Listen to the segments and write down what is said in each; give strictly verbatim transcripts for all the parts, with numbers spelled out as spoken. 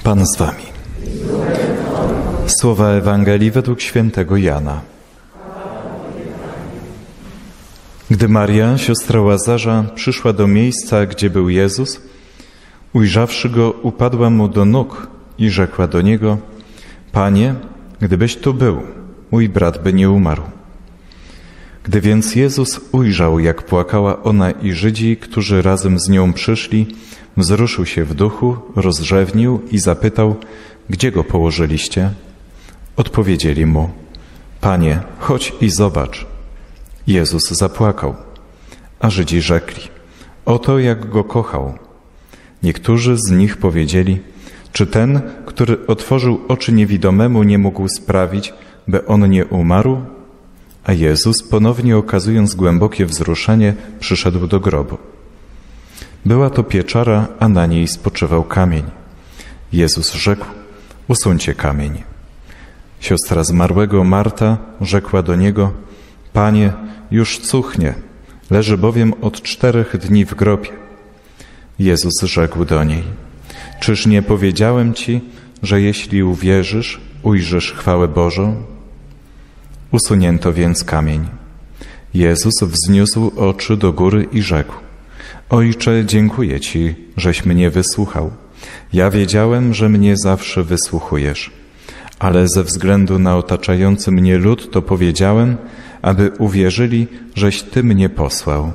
Pan z wami. Słowa Ewangelii według świętego Jana. Gdy Maria, siostra Łazarza, przyszła do miejsca, gdzie był Jezus, ujrzawszy go, upadła mu do nóg i rzekła do niego: Panie, gdybyś tu był, mój brat by nie umarł. Gdy więc Jezus ujrzał, jak płakała ona i Żydzi, którzy razem z nią przyszli, wzruszył się w duchu, rozrzewnił i zapytał: Gdzie go położyliście? Odpowiedzieli mu: Panie, chodź i zobacz. Jezus zapłakał, a Żydzi rzekli: Oto jak go kochał. Niektórzy z nich powiedzieli: Czy ten, który otworzył oczy niewidomemu, nie mógł sprawić, by on nie umarł? A Jezus, ponownie okazując głębokie wzruszenie, przyszedł do grobu. Była to pieczara, a na niej spoczywał kamień. Jezus rzekł: Usuńcie kamień. Siostra zmarłego Marta rzekła do Niego: Panie, już cuchnie, leży bowiem od czterech dni w grobie. Jezus rzekł do niej: Czyż nie powiedziałem Ci, że jeśli uwierzysz, ujrzysz chwałę Bożą? Usunięto więc kamień. Jezus wzniósł oczy do góry i rzekł: Ojcze, dziękuję Ci, żeś mnie wysłuchał. Ja wiedziałem, że mnie zawsze wysłuchujesz, ale ze względu na otaczający mnie lud to powiedziałem, aby uwierzyli, żeś Ty mnie posłał.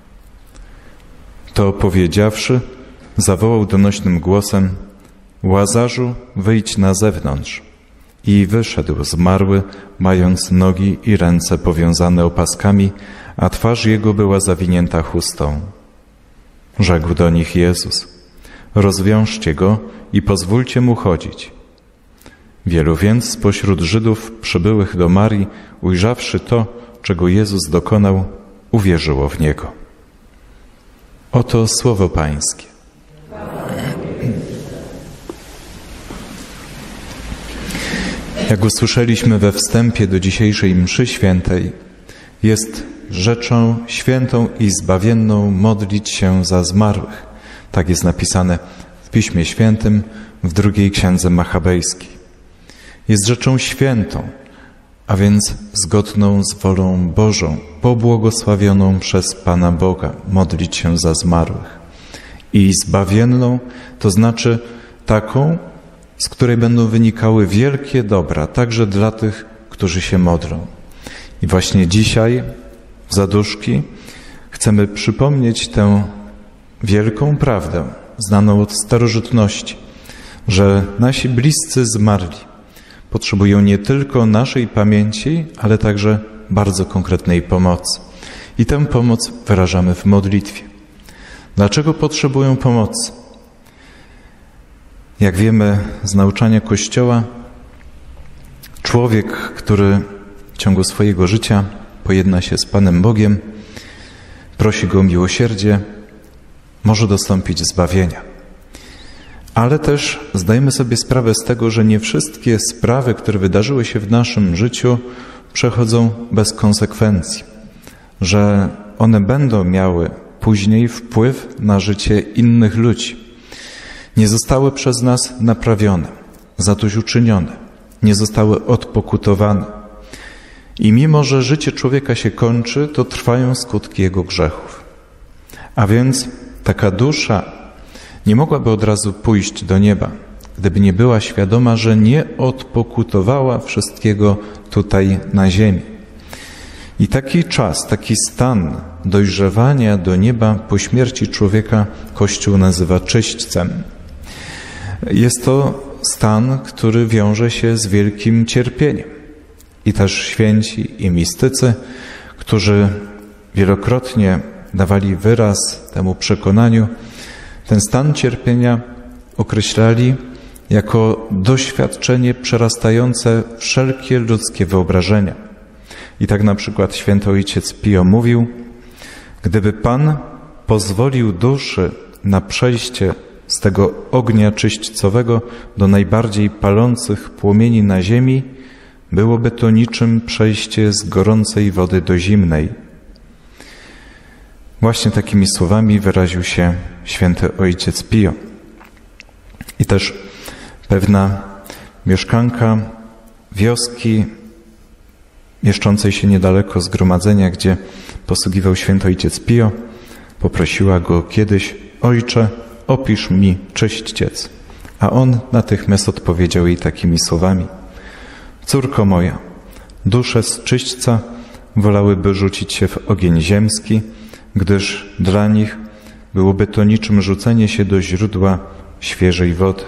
To powiedziawszy, zawołał donośnym głosem: Łazarzu, wyjdź na zewnątrz. I wyszedł zmarły, mając nogi i ręce powiązane opaskami, a twarz jego była zawinięta chustą. Rzekł do nich Jezus: Rozwiążcie go i pozwólcie mu chodzić. Wielu więc spośród Żydów przybyłych do Marii, ujrzawszy to, czego Jezus dokonał, uwierzyło w Niego. Oto słowo Pańskie. Jak usłyszeliśmy we wstępie do dzisiejszej mszy świętej, jest rzeczą świętą i zbawienną modlić się za zmarłych. Tak jest napisane w Piśmie Świętym w drugiej księdze Machabejskiej. Jest rzeczą świętą, a więc zgodną z wolą Bożą, pobłogosławioną przez Pana Boga, modlić się za zmarłych. I zbawienną, to znaczy taką, z której będą wynikały wielkie dobra, także dla tych, którzy się modlą. I właśnie dzisiaj w Zaduszki chcemy przypomnieć tę wielką prawdę, znaną od starożytności, że nasi bliscy zmarli potrzebują nie tylko naszej pamięci, ale także bardzo konkretnej pomocy. I tę pomoc wyrażamy w modlitwie. Dlaczego potrzebują pomocy? Jak wiemy z nauczania Kościoła, człowiek, który w ciągu swojego życia pojedna się z Panem Bogiem, prosi Go o miłosierdzie, może dostąpić zbawienia. Ale też zdajemy sobie sprawę z tego, że nie wszystkie sprawy, które wydarzyły się w naszym życiu, przechodzą bez konsekwencji, że one będą miały później wpływ na życie innych ludzi. Nie zostały przez nas naprawione, zadośćuczynione, nie zostały odpokutowane. I mimo, że życie człowieka się kończy, to trwają skutki jego grzechów. A więc taka dusza nie mogłaby od razu pójść do nieba, gdyby nie była świadoma, że nie odpokutowała wszystkiego tutaj na ziemi. I taki czas, taki stan dojrzewania do nieba po śmierci człowieka Kościół nazywa czyśćcem. Jest to stan, który wiąże się z wielkim cierpieniem. I też święci i mistycy, którzy wielokrotnie dawali wyraz temu przekonaniu, ten stan cierpienia określali jako doświadczenie przerastające wszelkie ludzkie wyobrażenia. I tak na przykład święty ojciec Pio mówił: Gdyby Pan pozwolił duszy na przejście z tego ognia czyśćcowego do najbardziej palących płomieni na ziemi, byłoby to niczym przejście z gorącej wody do zimnej. Właśnie takimi słowami wyraził się święty ojciec Pio. I też Pewna mieszkanka wioski mieszczącej się niedaleko zgromadzenia, gdzie posługiwał święty ojciec Pio, poprosiła go kiedyś: ojcze, opisz mi czyściec. A on natychmiast odpowiedział jej takimi słowami: córko moja, dusze z czyśćca wolałyby rzucić się w ogień ziemski, gdyż dla nich byłoby to niczym rzucenie się do źródła świeżej wody.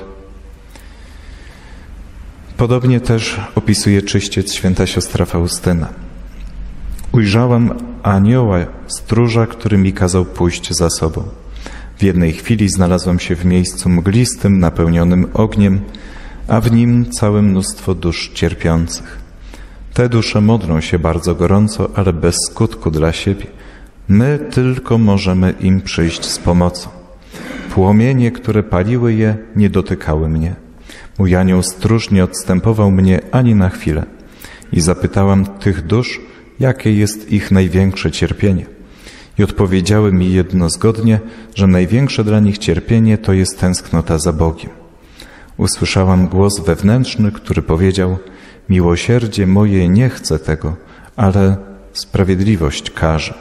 Podobnie też opisuje czyściec święta siostra Faustyna. Ujrzałam anioła stróża, który mi kazał pójść za sobą. W jednej chwili znalazłam się w miejscu mglistym, napełnionym ogniem, a w nim całe mnóstwo dusz cierpiących. Te dusze modlą się bardzo gorąco, ale bez skutku dla siebie. My tylko możemy im przyjść z pomocą. Płomienie, które paliły je, nie dotykały mnie. Mój anioł stróż nie odstępował mnie ani na chwilę. I zapytałam tych dusz, jakie jest ich największe cierpienie. I odpowiedziały mi jednozgodnie, że największe dla nich cierpienie to jest tęsknota za Bogiem. Usłyszałam głos wewnętrzny, który powiedział: miłosierdzie moje nie chce tego, ale sprawiedliwość każe.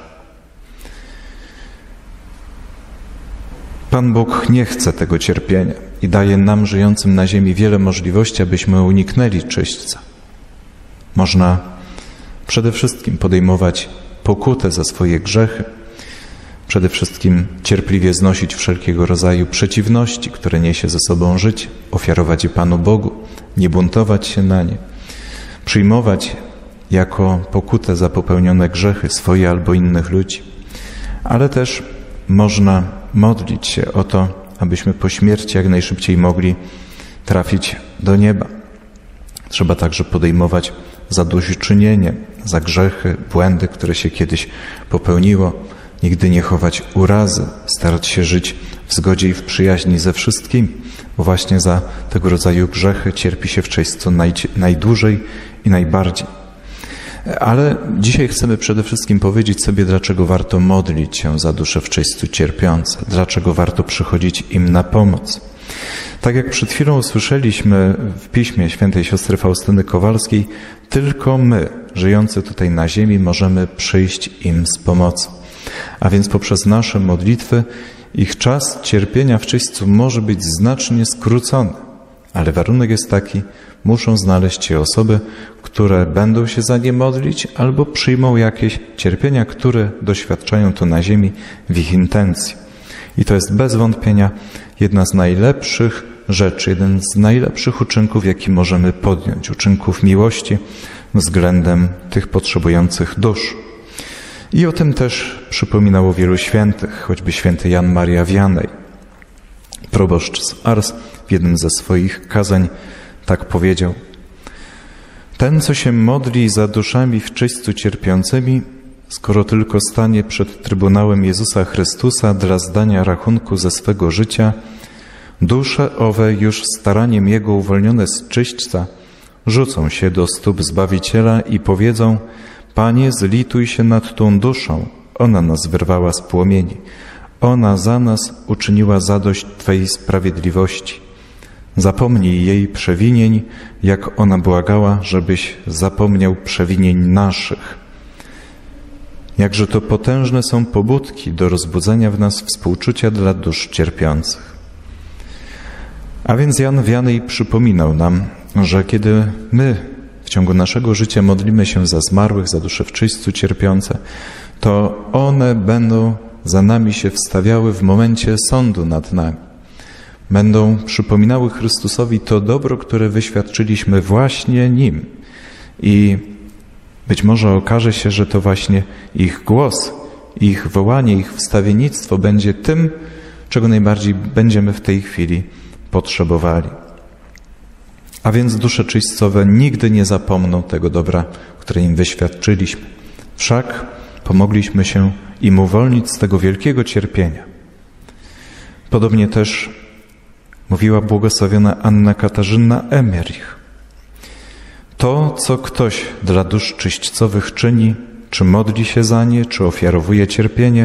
Pan Bóg nie chce tego cierpienia i daje nam, żyjącym na ziemi, wiele możliwości, abyśmy uniknęli czyśćca. Można przede wszystkim podejmować pokutę za swoje grzechy, przede wszystkim cierpliwie znosić wszelkiego rodzaju przeciwności, które niesie ze sobą życie, ofiarować je Panu Bogu, nie buntować się na nie, przyjmować je jako pokutę za popełnione grzechy swoje albo innych ludzi. Ale też można modlić się o to, abyśmy po śmierci jak najszybciej mogli trafić do nieba. Trzeba także podejmować zadośćuczynienie za grzechy, błędy, które się kiedyś popełniło. Nigdy nie chować urazy, starać się żyć w zgodzie i w przyjaźni ze wszystkimi, bo właśnie za tego rodzaju grzechy cierpi się w czyśćcu naj, najdłużej i najbardziej. Ale dzisiaj chcemy przede wszystkim powiedzieć sobie, dlaczego warto modlić się za dusze w czyśćcu cierpiące, dlaczego warto przychodzić im na pomoc. Tak jak przed chwilą usłyszeliśmy w piśmie świętej siostry Faustyny Kowalskiej, tylko my, żyjący tutaj na ziemi, możemy przyjść im z pomocą. A więc poprzez nasze modlitwy ich czas cierpienia w czyśćcu może być znacznie skrócony. Ale warunek jest taki: muszą znaleźć się osoby, które będą się za nie modlić albo przyjmą jakieś cierpienia, które doświadczają tu na ziemi w ich intencji. I to jest bez wątpienia jedna z najlepszych rzeczy, jeden z najlepszych uczynków, jaki możemy podjąć, uczynków miłości względem tych potrzebujących dusz. I o tym też przypominało wielu świętych, choćby święty Jan Maria Vianney. Proboszcz z Ars w jednym ze swoich kazań tak powiedział: ten, co się modli za duszami w czyśćcu cierpiącymi, skoro tylko stanie przed Trybunałem Jezusa Chrystusa dla zdania rachunku ze swego życia, dusze owe już staraniem Jego uwolnione z czyśćca rzucą się do stóp Zbawiciela i powiedzą: Panie, zlituj się nad tą duszą, ona nas wyrwała z płomieni, ona za nas uczyniła zadość Twej sprawiedliwości. Zapomnij jej przewinień, jak ona błagała, żebyś zapomniał przewinień naszych. Jakże to potężne są pobudki do rozbudzenia w nas współczucia dla dusz cierpiących. A więc Jan Vianney przypominał nam, że kiedy my w ciągu naszego życia modlimy się za zmarłych, za dusze w czyśćcu cierpiące, to one będą za nami się wstawiały w momencie sądu nad nami. Będą przypominały Chrystusowi to dobro, które wyświadczyliśmy właśnie Nim. I być może okaże się, że to właśnie ich głos, ich wołanie, ich wstawiennictwo będzie tym, czego najbardziej będziemy w tej chwili potrzebowali. A więc dusze czyśćcowe nigdy nie zapomną tego dobra, które im wyświadczyliśmy. Wszak pomogliśmy się im uwolnić z tego wielkiego cierpienia. Podobnie też mówiła błogosławiona Anna Katarzyna Emmerich. To, co ktoś dla dusz czyśćcowych czyni, czy modli się za nie, czy ofiarowuje cierpienie,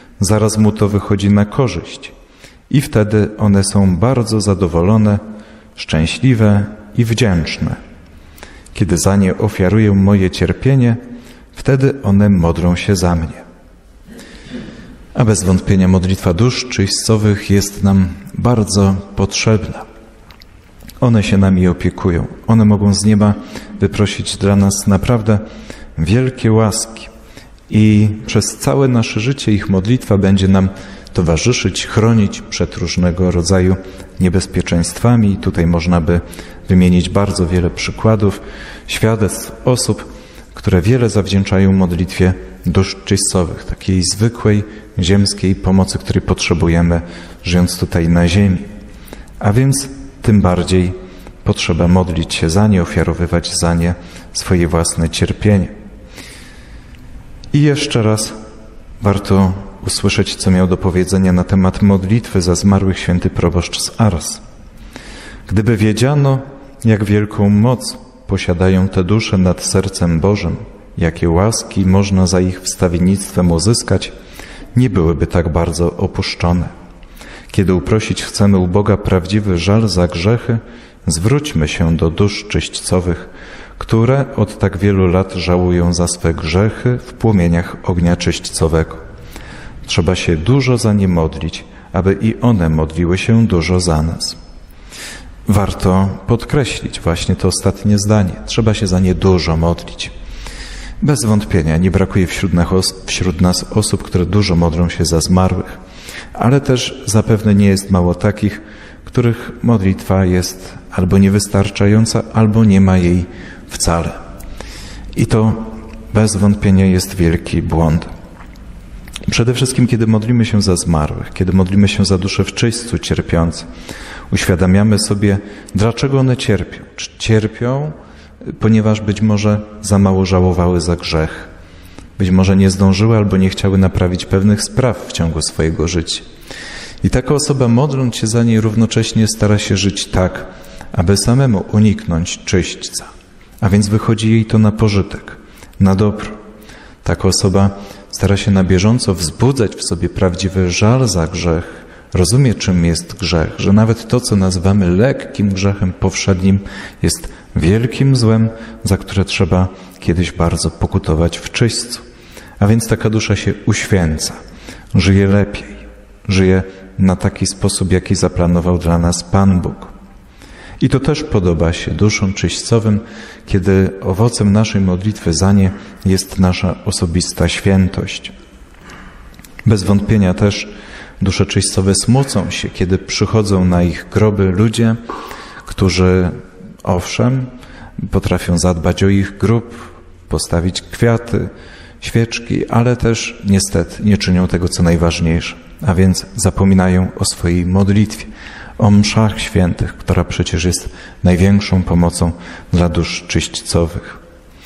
zaraz mu to wychodzi na korzyść i wtedy one są bardzo zadowolone, szczęśliwe i wdzięczne. Kiedy za nie ofiaruję moje cierpienie, wtedy one modlą się za mnie. A bez wątpienia modlitwa dusz czyścowych jest nam bardzo potrzebna. One się nami opiekują. One mogą z nieba wyprosić dla nas naprawdę wielkie łaski. I przez całe nasze życie ich modlitwa będzie nam towarzyszyć, chronić przed różnego rodzaju niebezpieczeństwami. I tutaj można by wymienić bardzo wiele przykładów, świadectw osób, które wiele zawdzięczają modlitwie dusz czyścowych, takiej zwykłej, ziemskiej pomocy, której potrzebujemy, żyjąc tutaj na ziemi. A więc tym bardziej potrzeba modlić się za nie, ofiarowywać za nie swoje własne cierpienie. I jeszcze raz warto usłyszeć, co miał do powiedzenia na temat modlitwy za zmarłych święty proboszcz z Ars. Gdyby wiedziano, jak wielką moc posiadają te dusze nad sercem Bożym, jakie łaski można za ich wstawiennictwem uzyskać, nie byłyby tak bardzo opuszczone. Kiedy uprosić chcemy u Boga prawdziwy żal za grzechy, zwróćmy się do dusz czyścowych, które od tak wielu lat żałują za swe grzechy w płomieniach ognia czyścowego. Trzeba się dużo za nie modlić, aby i one modliły się dużo za nas. Warto podkreślić właśnie to ostatnie zdanie. Trzeba się za nie dużo modlić. Bez wątpienia nie brakuje wśród nas, wśród nas osób, które dużo modlą się za zmarłych, ale też zapewne nie jest mało takich, których modlitwa jest albo niewystarczająca, albo nie ma jej wcale. I to bez wątpienia jest wielki błąd. Przede wszystkim, kiedy modlimy się za zmarłych, kiedy modlimy się za dusze w czyśćcu cierpiące, uświadamiamy sobie, dlaczego one cierpią. Czy cierpią, ponieważ być może za mało żałowały za grzech, być może nie zdążyły albo nie chciały naprawić pewnych spraw w ciągu swojego życia. I taka osoba, modląc się za niej, równocześnie stara się żyć tak, aby samemu uniknąć czyśćca, a więc wychodzi jej to na pożytek, na dobro. Taka osoba stara się na bieżąco wzbudzać w sobie prawdziwy żal za grzech, rozumie, czym jest grzech, że nawet to, co nazywamy lekkim grzechem powszednim, jest wielkim złem, za które trzeba kiedyś bardzo pokutować w czyśćcu. A więc taka dusza się uświęca, żyje lepiej, żyje na taki sposób, jaki zaplanował dla nas Pan Bóg. I to też podoba się duszom czyśćcowym, kiedy owocem naszej modlitwy za nie jest nasza osobista świętość. Bez wątpienia też dusze czyśćcowe smucą się, kiedy przychodzą na ich groby ludzie, którzy owszem, potrafią zadbać o ich grób, postawić kwiaty, świeczki, ale też niestety nie czynią tego, co najważniejsze, a więc zapominają o swojej modlitwie, o mszach świętych, która przecież jest największą pomocą dla dusz czyśćcowych.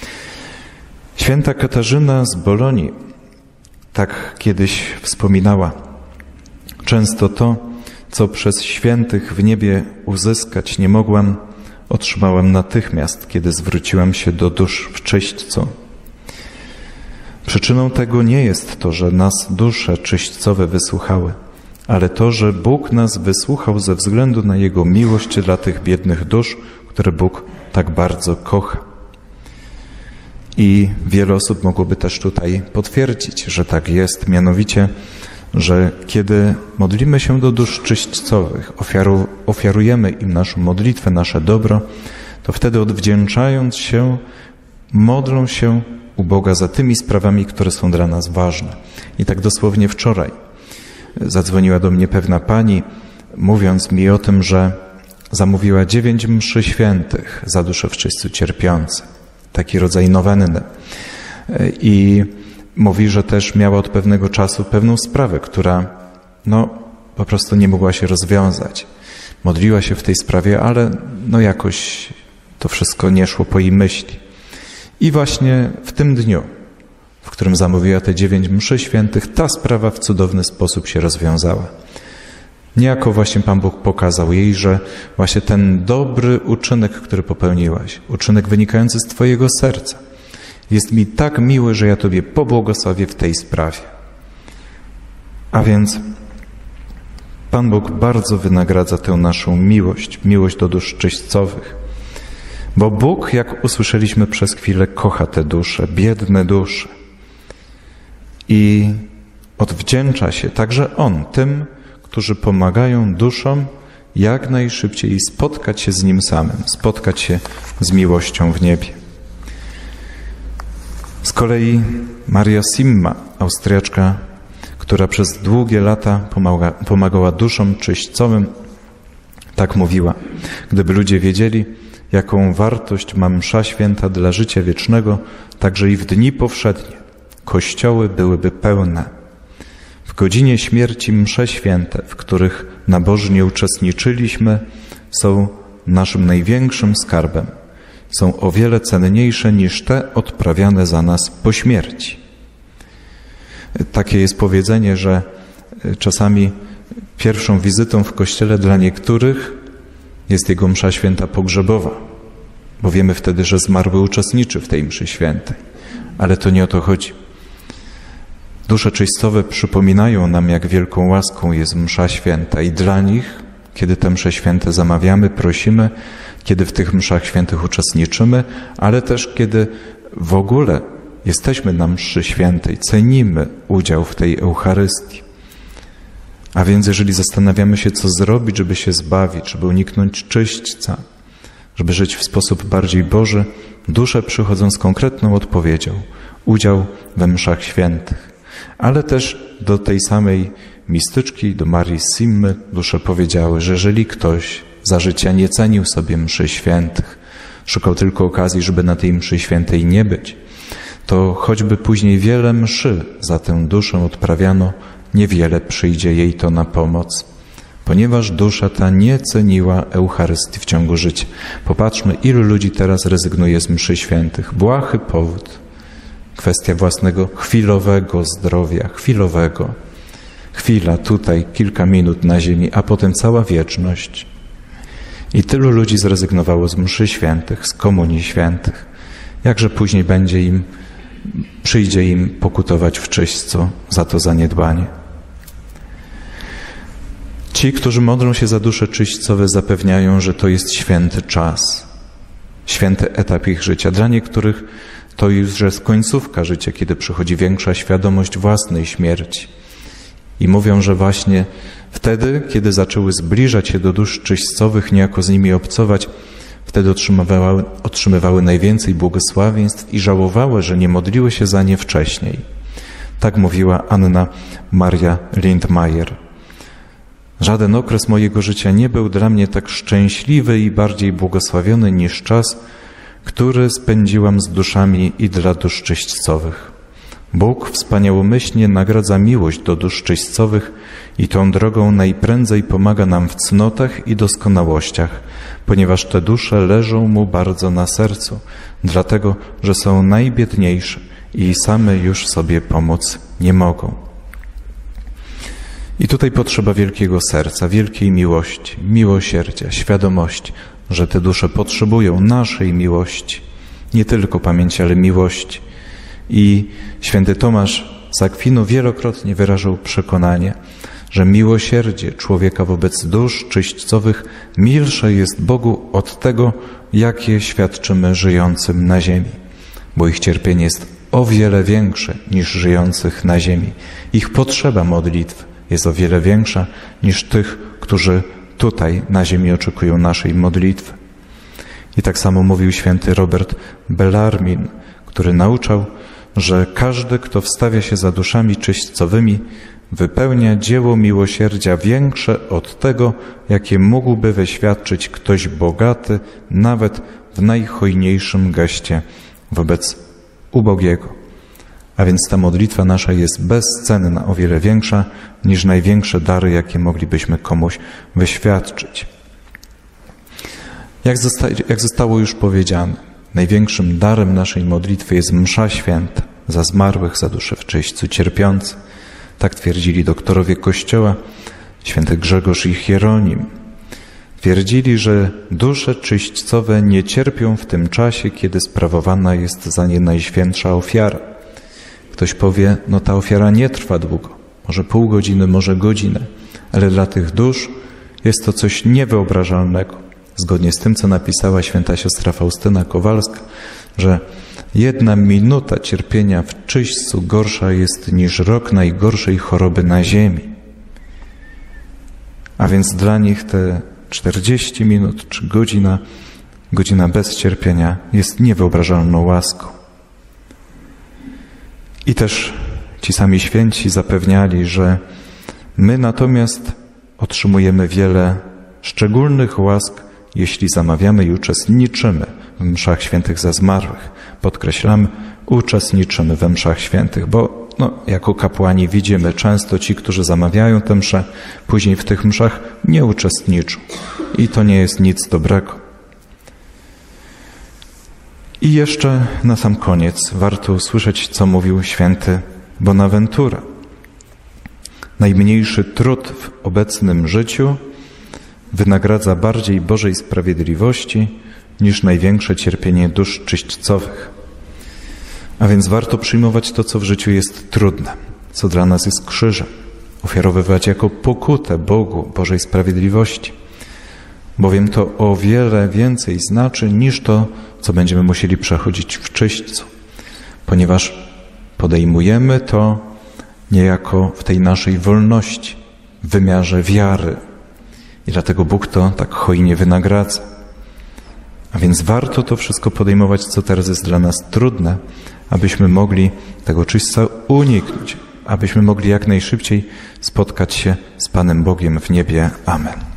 Święta Katarzyna z Bolonii tak kiedyś wspominała: często to, co przez świętych w niebie uzyskać nie mogłam, otrzymałam natychmiast, kiedy zwróciłam się do dusz w czyśćcu. Przyczyną tego nie jest to, że nas dusze czyśćcowe wysłuchały, ale to, że Bóg nas wysłuchał ze względu na Jego miłość dla tych biednych dusz, które Bóg tak bardzo kocha. I wiele osób mogłoby też tutaj potwierdzić, że tak jest, mianowicie, że kiedy modlimy się do dusz czyśćcowych, ofiaru, ofiarujemy im naszą modlitwę, nasze dobro, to wtedy odwdzięczając się, modlą się u Boga za tymi sprawami, które są dla nas ważne. I tak dosłownie wczoraj zadzwoniła do mnie pewna pani, mówiąc mi o tym, że zamówiła dziewięć mszy świętych za dusze w czyśćcu cierpiące. Taki rodzaj nowenny. I mówi, że też miała od pewnego czasu pewną sprawę, która no po prostu nie mogła się rozwiązać. Modliła się w tej sprawie, ale no jakoś to wszystko nie szło po jej myśli. I właśnie w tym dniu, w którym zamówiła te dziewięć mszy świętych, ta sprawa w cudowny sposób się rozwiązała. Niejako właśnie Pan Bóg pokazał jej, że właśnie ten dobry uczynek, który popełniłaś, uczynek wynikający z Twojego serca, jest mi tak miły, że ja Tobie pobłogosławię w tej sprawie. A więc Pan Bóg bardzo wynagradza tę naszą miłość, miłość do dusz czyśćcowych. Bo Bóg, jak usłyszeliśmy przez chwilę, kocha te dusze, biedne dusze. I odwdzięcza się także On tym, którzy pomagają duszom jak najszybciej spotkać się z Nim samym, spotkać się z miłością w niebie. Z kolei Maria Simma, Austriaczka, która przez długie lata pomaga, pomagała duszom czyśćcowym, tak mówiła: gdyby ludzie wiedzieli, jaką wartość ma msza święta dla życia wiecznego, także i w dni powszednie, kościoły byłyby pełne. W godzinie śmierci msze święte, w których nabożnie uczestniczyliśmy, są naszym największym skarbem. Są o wiele cenniejsze niż te odprawiane za nas po śmierci. Takie jest powiedzenie, że czasami pierwszą wizytą w kościele dla niektórych jest jego msza święta pogrzebowa, bo wiemy wtedy, że zmarły uczestniczy w tej mszy świętej. Ale to nie o to chodzi. Dusze czyśćcowe przypominają nam, jak wielką łaską jest msza święta i dla nich, kiedy te msze święte zamawiamy, prosimy, kiedy w tych mszach świętych uczestniczymy, ale też kiedy w ogóle jesteśmy na mszy świętej, cenimy udział w tej Eucharystii. A więc jeżeli zastanawiamy się, co zrobić, żeby się zbawić, żeby uniknąć czyśćca, żeby żyć w sposób bardziej Boży, dusze przychodzą z konkretną odpowiedzią. Udział we mszach świętych. Ale też do tej samej mistyczki, do Marii Simmy, dusze powiedziały, że jeżeli ktoś za życia nie cenił sobie mszy świętych, szukał tylko okazji, żeby na tej mszy świętej nie być, to choćby później wiele mszy za tę duszę odprawiano, niewiele przyjdzie jej to na pomoc, ponieważ dusza ta nie ceniła Eucharystii w ciągu życia. Popatrzmy, ilu ludzi teraz rezygnuje z mszy świętych. Błahy powód. Kwestia własnego chwilowego zdrowia, chwilowego. Chwila tutaj, kilka minut na ziemi, a potem cała wieczność. I tylu ludzi zrezygnowało z mszy świętych, z komunii świętych. Jakże później będzie im, przyjdzie im pokutować w czyśćcu za to zaniedbanie. Ci, którzy modlą się za dusze czyśćcowe, zapewniają, że to jest święty czas, święty etap ich życia. Dla niektórych to już jest końcówka życia, kiedy przychodzi większa świadomość własnej śmierci. I mówią, że właśnie wtedy, kiedy zaczęły zbliżać się do dusz czyśćcowych, niejako z nimi obcować, wtedy otrzymywały, otrzymywały najwięcej błogosławieństw i żałowały, że nie modliły się za nie wcześniej. Tak mówiła Anna Maria Lindmayer. Żaden okres mojego życia nie był dla mnie tak szczęśliwy i bardziej błogosławiony niż czas, który spędziłam z duszami i dla dusz czyśćcowych. Bóg wspaniałomyślnie nagradza miłość do dusz czyśćcowych i tą drogą najprędzej pomaga nam w cnotach i doskonałościach, ponieważ te dusze leżą Mu bardzo na sercu, dlatego, że są najbiedniejsze i same już sobie pomóc nie mogą. I tutaj potrzeba wielkiego serca, wielkiej miłości, miłosierdzia, świadomości, że te dusze potrzebują naszej miłości, nie tylko pamięci, ale miłości. I święty Tomasz z Akwinu wielokrotnie wyrażał przekonanie, że miłosierdzie człowieka wobec dusz czyśćcowych milsze jest Bogu od tego, jakie świadczymy żyjącym na ziemi, bo ich cierpienie jest o wiele większe niż żyjących na ziemi. Ich potrzeba modlitw jest o wiele większa niż tych, którzy tutaj na ziemi oczekują naszej modlitwy. I tak samo mówił święty Robert Bellarmin, który nauczał, że każdy, kto wstawia się za duszami czyśćcowymi, wypełnia dzieło miłosierdzia większe od tego, jakie mógłby wyświadczyć ktoś bogaty, nawet w najhojniejszym geście wobec ubogiego. A więc ta modlitwa nasza jest bezcenna, o wiele większa niż największe dary, jakie moglibyśmy komuś wyświadczyć. Jak, zosta jak zostało już powiedziane, największym darem naszej modlitwy jest msza święta za zmarłych, za dusze w czyśćcu cierpiące. Tak twierdzili doktorowie Kościoła, święty Grzegorz i Hieronim. Twierdzili, że dusze czyśćcowe nie cierpią w tym czasie, kiedy sprawowana jest za nie najświętsza ofiara. Ktoś powie, no ta ofiara nie trwa długo, może pół godziny, może godzinę, ale dla tych dusz jest to coś niewyobrażalnego. Zgodnie z tym, co napisała święta siostra Faustyna Kowalska, że jedna minuta cierpienia w czyśćcu gorsza jest niż rok najgorszej choroby na ziemi. A więc dla nich te czterdzieści minut czy godzina, godzina bez cierpienia jest niewyobrażalną łaską. I też ci sami święci zapewniali, że my natomiast otrzymujemy wiele szczególnych łask, jeśli zamawiamy i uczestniczymy w mszach świętych za zmarłych. Podkreślam, uczestniczymy we mszach świętych, bo no, jako kapłani widzimy często ci, którzy zamawiają te msze, później w tych mszach nie uczestniczą. I to nie jest nic dobrego. I jeszcze na sam koniec warto usłyszeć, co mówił święty Bonaventura. Najmniejszy trud w obecnym życiu wynagradza bardziej Bożej sprawiedliwości niż największe cierpienie dusz czyśćcowych. A więc warto przyjmować to, co w życiu jest trudne, co dla nas jest krzyżem, ofiarowywać jako pokutę Bogu Bożej sprawiedliwości, bowiem to o wiele więcej znaczy niż to, co będziemy musieli przechodzić w czyśćcu, ponieważ podejmujemy to niejako w tej naszej wolności, w wymiarze wiary. I dlatego Bóg to tak hojnie wynagradza. A więc warto to wszystko podejmować, co teraz jest dla nas trudne, abyśmy mogli tego czyśćca uniknąć, abyśmy mogli jak najszybciej spotkać się z Panem Bogiem w niebie. Amen.